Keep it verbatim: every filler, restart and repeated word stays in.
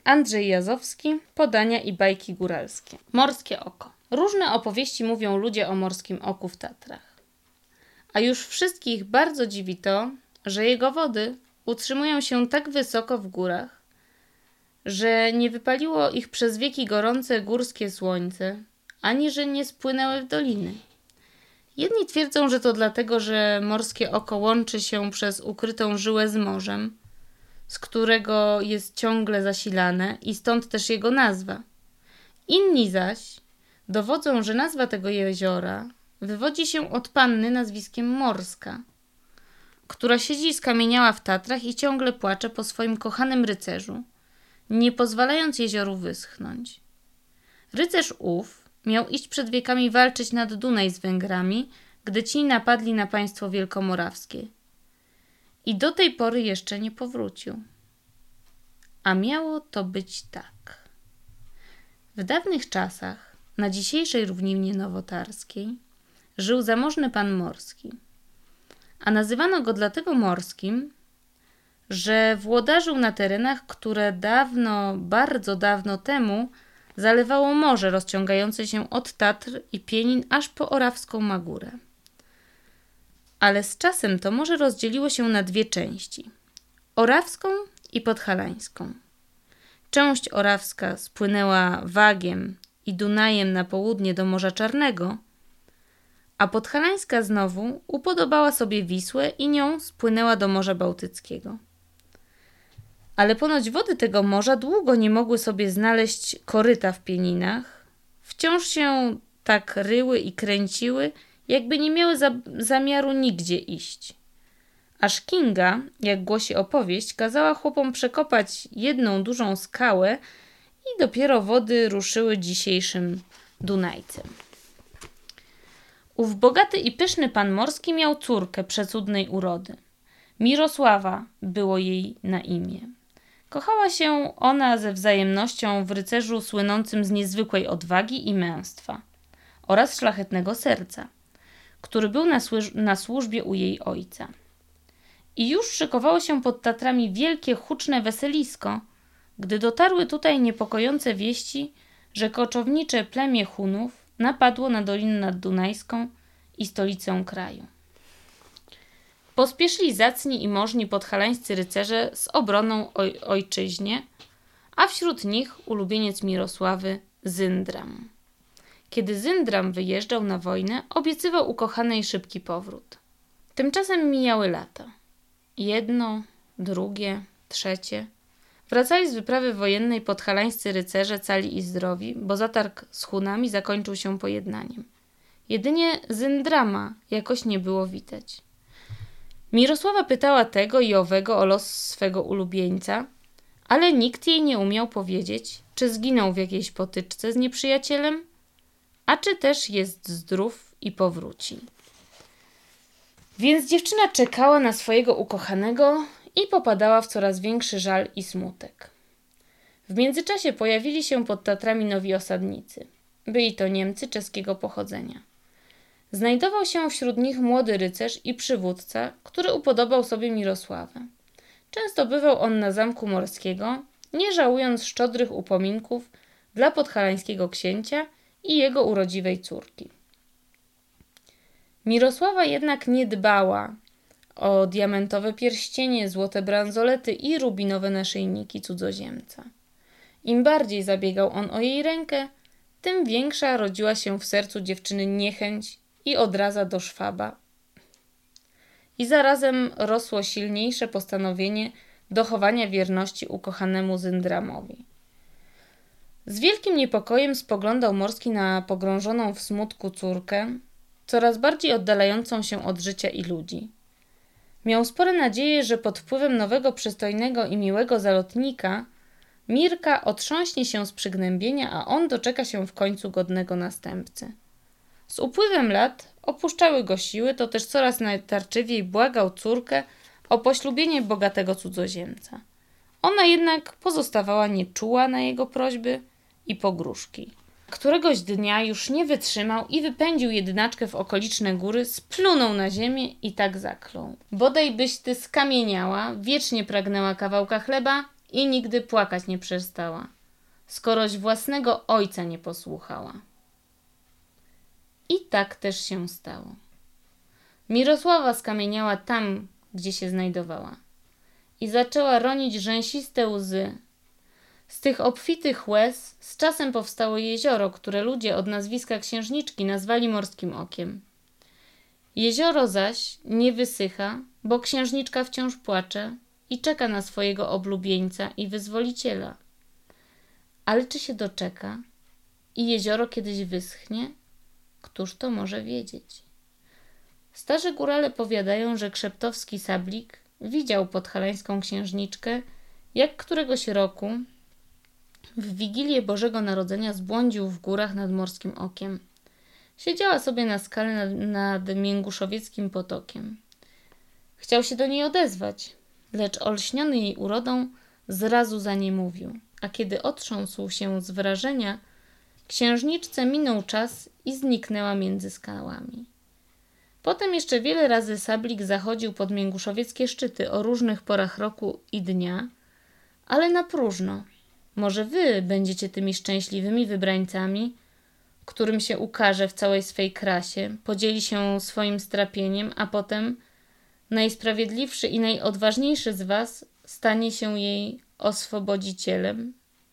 Andrzej Jazowski, Podania i bajki góralskie. Morskie oko. Różne opowieści mówią ludzie o morskim oku w Tatrach. A już wszystkich bardzo dziwi to, że jego wody utrzymują się tak wysoko w górach, że nie wypaliło ich przez wieki gorące górskie słońce, ani że nie spłynęły w doliny. Jedni twierdzą, że to dlatego, że morskie oko łączy się przez ukrytą żyłę z morzem, z którego jest ciągle zasilane i stąd też jego nazwa. Inni zaś dowodzą, że nazwa tego jeziora wywodzi się od panny nazwiskiem Morska, która siedzi skamieniała w Tatrach i ciągle płacze po swoim kochanym rycerzu, nie pozwalając jezioru wyschnąć. Rycerz ów miał iść przed wiekami walczyć nad Dunaj z Węgrami, gdy ci napadli na państwo wielkomorawskie. I do tej pory jeszcze nie powrócił. A miało to być tak. W dawnych czasach, na dzisiejszej równinie nowotarskiej, żył zamożny pan morski. A nazywano go dlatego morskim, że włodarzył na terenach, które dawno, bardzo dawno temu zalewało morze rozciągające się od Tatr i Pienin aż po Orawską Magurę. Ale z czasem to morze rozdzieliło się na dwie części – Orawską i Podhalańską. Część orawska spłynęła Wagiem i Dunajem na południe do Morza Czarnego, a Podhalańska znowu upodobała sobie Wisłę i nią spłynęła do Morza Bałtyckiego. Ale ponoć wody tego morza długo nie mogły sobie znaleźć koryta w Pieninach. Wciąż się tak ryły i kręciły, jakby nie miały za- zamiaru nigdzie iść. Aż Kinga, jak głosi opowieść, kazała chłopom przekopać jedną dużą skałę i dopiero wody ruszyły dzisiejszym Dunajcem. Ów bogaty i pyszny pan morski miał córkę przecudnej urody. Mirosława było jej na imię. Kochała się ona ze wzajemnością w rycerzu słynącym z niezwykłej odwagi i męstwa oraz szlachetnego serca, który był na, służ- na służbie u jej ojca. I już szykowało się pod Tatrami wielkie, huczne weselisko, gdy dotarły tutaj niepokojące wieści, że koczownicze plemię Hunów napadło na Dolinę Naddunajską i stolicę kraju. Pospieszyli zacni i możni podhalańscy rycerze z obroną oj- ojczyźnie, a wśród nich ulubieniec Mirosławy Zyndram. Kiedy Zyndram wyjeżdżał na wojnę, obiecywał ukochanej szybki powrót. Tymczasem mijały lata. Jedno, drugie, trzecie. Wracali z wyprawy wojennej podhalańscy rycerze cali i zdrowi, bo zatarg z Hunami zakończył się pojednaniem. Jedynie Zyndrama jakoś nie było widać. Mirosława pytała tego i owego o los swego ulubieńca, ale nikt jej nie umiał powiedzieć, czy zginął w jakiejś potyczce z nieprzyjacielem, a czy też jest zdrów i powróci. Więc dziewczyna czekała na swojego ukochanego i popadała w coraz większy żal i smutek. W międzyczasie pojawili się pod Tatrami nowi osadnicy. Byli to Niemcy czeskiego pochodzenia. Znajdował się wśród nich młody rycerz i przywódca, który upodobał sobie Mirosławę. Często bywał on na zamku morskiego, nie żałując szczodrych upominków dla podhalańskiego księcia i jego urodziwej córki. Mirosława jednak nie dbała o diamentowe pierścienie, złote bransolety i rubinowe naszyjniki cudzoziemca. Im bardziej zabiegał on o jej rękę, tym większa rodziła się w sercu dziewczyny niechęć i odraza do szwaba. I zarazem rosło silniejsze postanowienie dochowania wierności ukochanemu Zyndramowi. Z wielkim niepokojem spoglądał Morski na pogrążoną w smutku córkę, coraz bardziej oddalającą się od życia i ludzi. Miał spore nadzieje, że pod wpływem nowego, przystojnego i miłego zalotnika Mirka otrząśnie się z przygnębienia, a on doczeka się w końcu godnego następcy. Z upływem lat opuszczały go siły, to też coraz najtarczywiej błagał córkę o poślubienie bogatego cudzoziemca. Ona jednak pozostawała nieczuła na jego prośby i pogróżki. Któregoś dnia już nie wytrzymał i wypędził jednaczkę w okoliczne góry, splunął na ziemię i tak zaklął. Bodaj byś ty skamieniała, wiecznie pragnęła kawałka chleba i nigdy płakać nie przestała, skoroś własnego ojca nie posłuchała. I tak też się stało. Mirosława skamieniała tam, gdzie się znajdowała i zaczęła ronić rzęsiste łzy. Z tych obfitych łez z czasem powstało jezioro, które ludzie od nazwiska księżniczki nazwali Morskim Okiem. Jezioro zaś nie wysycha, bo księżniczka wciąż płacze i czeka na swojego oblubieńca i wyzwoliciela. Ale czy się doczeka i jezioro kiedyś wyschnie? Któż to może wiedzieć? Starzy górale powiadają, że krzeptowski sablik widział podhalańską księżniczkę, jak któregoś roku w Wigilię Bożego Narodzenia zbłądził w górach nad Morskim Okiem. Siedziała sobie na skale nad, nad Mięguszowieckim potokiem. Chciał się do niej odezwać, lecz olśniony jej urodą zrazu za nie mówił, a kiedy otrząsł się z wrażenia, księżniczce minął czas i zniknęła między skałami. Potem jeszcze wiele razy sablik zachodził pod mięguszowieckie szczyty o różnych porach roku i dnia, ale na próżno. Może wy będziecie tymi szczęśliwymi wybrańcami, którym się ukaże w całej swej krasie, podzieli się swoim strapieniem, a potem najsprawiedliwszy i najodważniejszy z was stanie się jej oswobodzicielem?